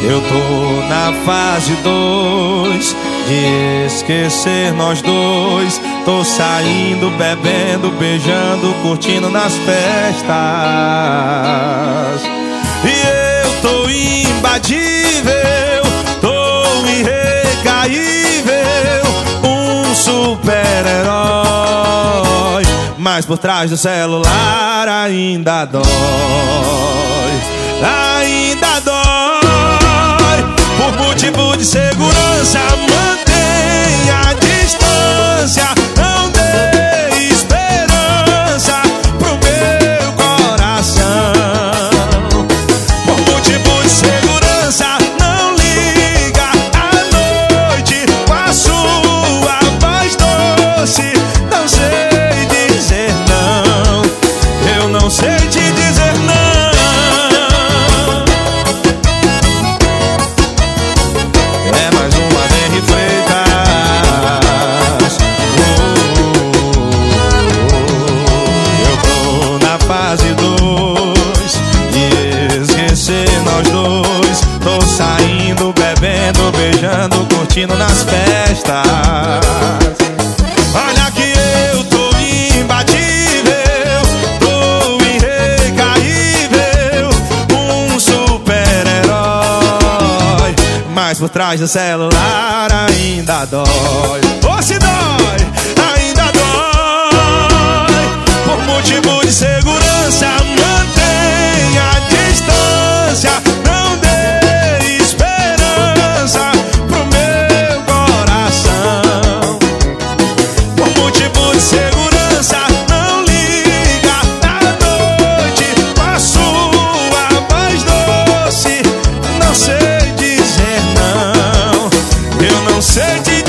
Eu tô na fase 2 de esquecer nós dois. Tô saindo, bebendo, beijando, curtindo nas festas. E eu tô imbatível, tô irrecaível, um super-herói. Mas por trás do celular ainda dói, ainda dói. Por motivo de segurança, mantenha a distância. Não dê esperança pro meu coração. Por motivo de segurança, não liga à noite com a sua voz doce. Não sei dizer não, eu não sei te dizer não. Beijando, curtindo nas festas. Olha que eu tô imbatível, tô irrecaível, um super-herói. Mas por trás do celular ainda dói. Ou se dói, ainda dói. Por motivo de segurança, mantenha a distância. Não dê pro meu coração. Por motivo de segurança, não liga à noite com a sua voz doce. Não sei dizer não, eu não sei dizer